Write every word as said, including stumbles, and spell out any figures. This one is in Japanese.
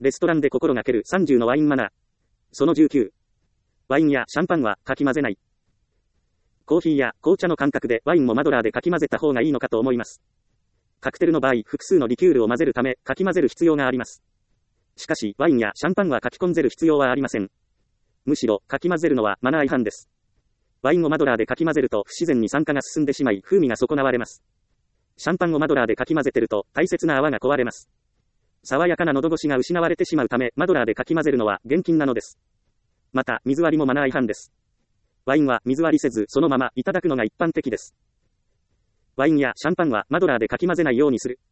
レストランで心がけるさんじゅうのワインマナー。そのじゅうきゅう。ワインやシャンパンはかき混ぜない。コーヒーや紅茶の感覚でワインもマドラーでかき混ぜた方がいいのかと思います。カクテルの場合、複数のリキュールを混ぜるため、かき混ぜる必要があります。しかし、ワインやシャンパンはかき混ぜる必要はありません。むしろ、かき混ぜるのはマナー違反です。ワインをマドラーでかき混ぜると不自然に酸化が進んでしまい、風味が損なわれます。シャンパンをマドラーでかき混ぜてると、大切な泡が壊れます。爽やかな喉越しが失われてしまうため、マドラーでかき混ぜるのは厳禁なのです。また、水割りもマナー違反です。ワインは水割りせず、そのままいただくのが一般的です。ワインやシャンパンはマドラーでかき混ぜないようにする。